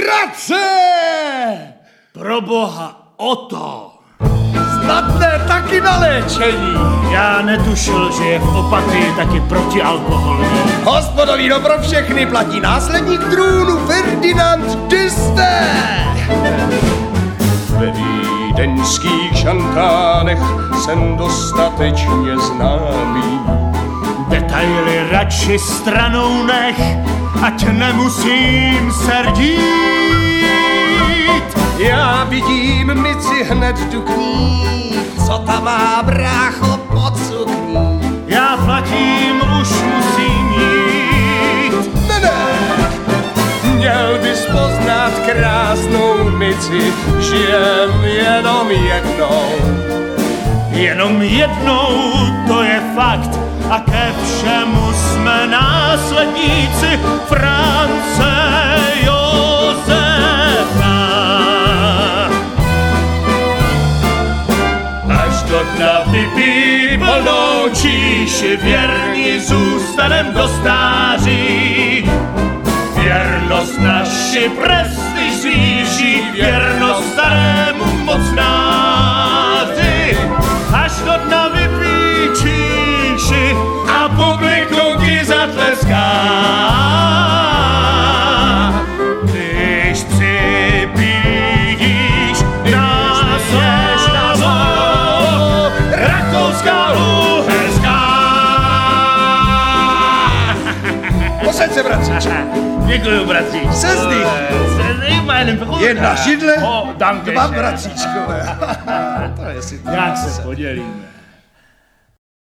Bratře! Pro boha, Oto! Snadné taky na léčení. Já netušil, že je v Opatii taky protialkoholní. Hospodolíno pro všechny platí následník trůnu Ferdinand Diste. Ve vídeňských šantánech jsem dostatečně známý. Detaily radši stranou nech, ať nemusím srdít. Já vidím Mici hned tu k ní, co tam má brácho pod sukní. Já platím, už musím jít. Ne, měl bys poznat krásnou Mici, žijem jenom jednou. Jenom jednou, to je fakt, a ke všemu jsme následníci France Josefa. Až do dna vypí plnou číši, věrní zůstanem do stáří. Věrnost naši prestiž zvýší, věrnost starému mocnáři. Až do dna vypí číši a publikum ti zatleská. Když připíjíš na slovo Rakouská Uherská. Posaď se, bratříčku. Děkuju, bratříčku. Sezdych. Jedna židle, danke dva schön. bratříčkové. To je si Jak se podělíme.